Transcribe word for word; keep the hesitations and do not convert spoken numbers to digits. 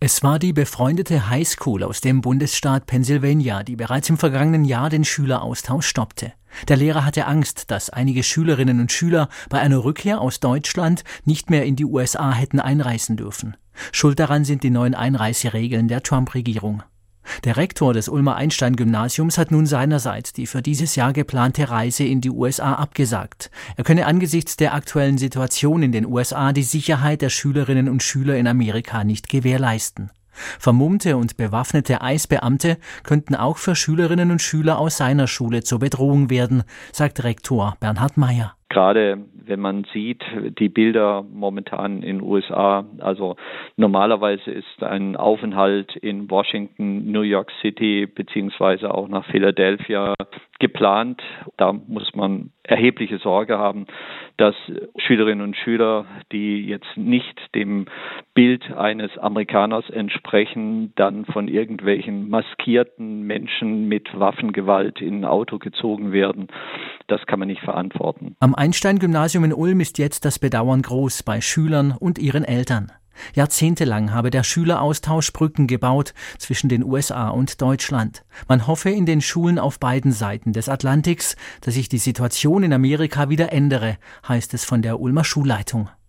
Es war die befreundete Highschool aus dem Bundesstaat Pennsylvania, die bereits im vergangenen Jahr den Schüleraustausch stoppte. Der Lehrer hatte Angst, dass einige Schülerinnen und Schüler bei einer Rückkehr aus Deutschland nicht mehr in die U S A hätten einreisen dürfen. Schuld daran sind die neuen Einreiseregeln der Trump-Regierung. Der Rektor des Ulmer Einstein-Gymnasiums hat nun seinerseits die für dieses Jahr geplante Reise in die U S A abgesagt. Er könne angesichts der aktuellen Situation in den U S A die Sicherheit der Schülerinnen und Schüler in Amerika nicht gewährleisten. Vermummte und bewaffnete Eisbeamte könnten auch für Schülerinnen und Schüler aus seiner Schule zur Bedrohung werden, sagt Rektor Bernhard Meyer. Gerade wenn man sieht, die Bilder momentan in den U S A, also normalerweise ist ein Aufenthalt in Washington, New York City beziehungsweise auch nach Philadelphia geplant. Da muss man erhebliche Sorge haben, dass Schülerinnen und Schüler, die jetzt nicht dem Bild eines Amerikaners entsprechen, dann von irgendwelchen maskierten Menschen mit Waffengewalt in ein Auto gezogen werden. Das kann man nicht verantworten. Am Einstein-Gymnasium in Ulm ist jetzt das Bedauern groß bei Schülern und ihren Eltern. Jahrzehntelang habe der Schüleraustausch Brücken gebaut zwischen den U S A und Deutschland. Man hoffe in den Schulen auf beiden Seiten des Atlantiks, dass sich die Situation in Amerika wieder ändere, heißt es von der Ulmer Schulleitung.